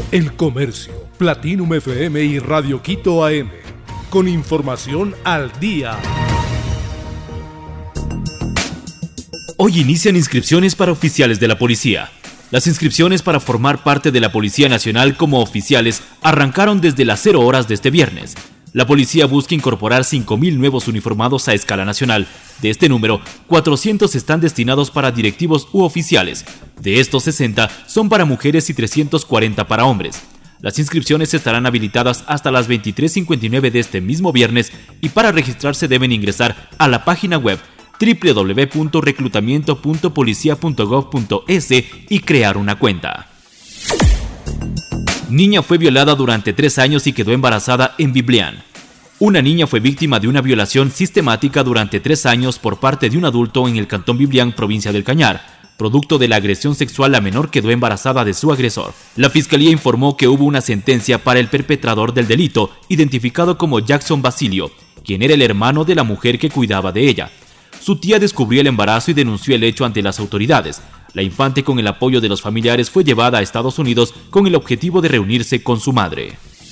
El Comercio, Platinum FM y Radio Quito AM. Con información al día. Hoy inician inscripciones para oficiales de la policía. Las inscripciones para formar parte de la Policía Nacional como oficiales arrancaron desde las 0 horas de este viernes. La policía busca incorporar 5.000 nuevos uniformados a escala nacional. De este número, 400 están destinados para directivos u oficiales. De estos, 60 son para mujeres y 340 para hombres. Las inscripciones estarán habilitadas hasta las 23:59 de este mismo viernes y para registrarse deben ingresar a la página web www.reclutamiento.policia.gov.es y crear una cuenta. Niña fue violada durante 3 años y quedó embarazada en Biblián. Una niña fue víctima de una violación sistemática durante 3 años por parte de un adulto en el cantón Biblián, provincia del Cañar. Producto de la agresión sexual, la menor quedó embarazada de su agresor. La fiscalía informó que hubo una sentencia para el perpetrador del delito, identificado como Jackson Basilio, quien era el hermano de la mujer que cuidaba de ella. Su tía descubrió el embarazo y denunció el hecho ante las autoridades. La infante, con el apoyo de los familiares, fue llevada a Estados Unidos con el objetivo de reunirse con su madre.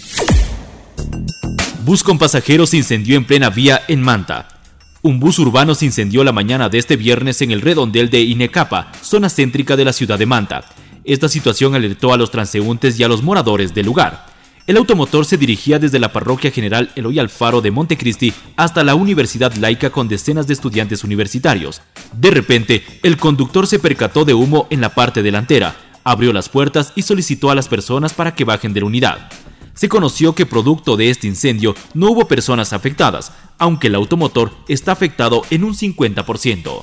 Bus con pasajeros se incendió en plena vía en Manta. Un bus urbano se incendió la mañana de este viernes en el redondel de Inecapa, zona céntrica de la ciudad de Manta. Esta situación alertó a los transeúntes y a los moradores del lugar. El automotor se dirigía desde la Parroquia General Eloy Alfaro de Montecristi hasta la Universidad Laica con decenas de estudiantes universitarios. De repente, el conductor se percató de humo en la parte delantera, abrió las puertas y solicitó a las personas para que bajen de la unidad. Se conoció que producto de este incendio no hubo personas afectadas, aunque el automotor está afectado en un 50%.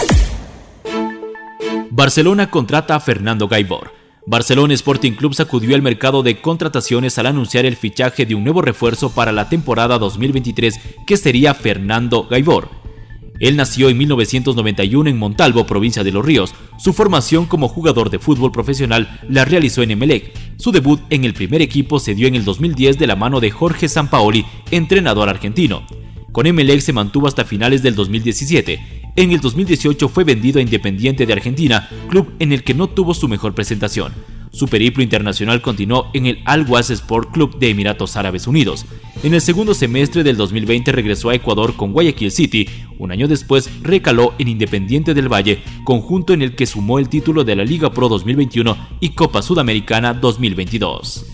Barcelona contrata a Fernando Gaibor. Barcelona Sporting Club sacudió el mercado de contrataciones al anunciar el fichaje de un nuevo refuerzo para la temporada 2023, que sería Fernando Gaibor. Él nació en 1991 en Montalvo, provincia de Los Ríos. Su formación como jugador de fútbol profesional la realizó en Emelec. Su debut en el primer equipo se dio en el 2010 de la mano de Jorge Sampaoli, entrenador argentino. Con Emelec se mantuvo hasta finales del 2017. En el 2018 fue vendido a Independiente de Argentina, club en el que no tuvo su mejor presentación. Su periplo internacional continuó en el Al-Waz Sport Club de Emiratos Árabes Unidos. En el segundo semestre del 2020 regresó a Ecuador con Guayaquil City. Un año después recaló en Independiente del Valle, conjunto en el que sumó el título de la Liga Pro 2021 y Copa Sudamericana 2022.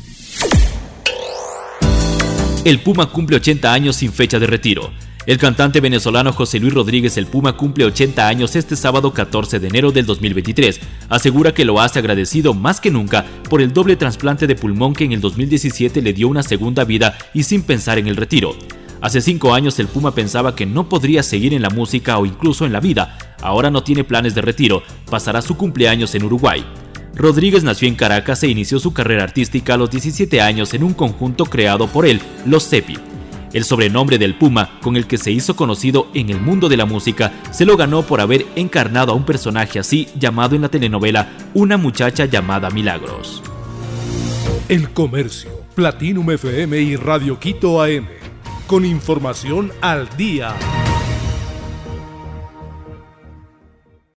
El Puma cumple 80 años sin fecha de retiro. El cantante venezolano José Luis Rodríguez El Puma cumple 80 años este sábado 14 de enero del 2023. Asegura que lo hace agradecido más que nunca por el doble trasplante de pulmón que en el 2017 le dio una segunda vida y sin pensar en el retiro. Hace 5 años el Puma pensaba que no podría seguir en la música o incluso en la vida. Ahora no tiene planes de retiro, pasará su cumpleaños en Uruguay. Rodríguez nació en Caracas e inició su carrera artística a los 17 años en un conjunto creado por él, Los Cepi. El sobrenombre del Puma, con el que se hizo conocido en el mundo de la música, se lo ganó por haber encarnado a un personaje así llamado en la telenovela Una muchacha llamada Milagros. El Comercio, Platinum FM y Radio Quito AM. Con información al día.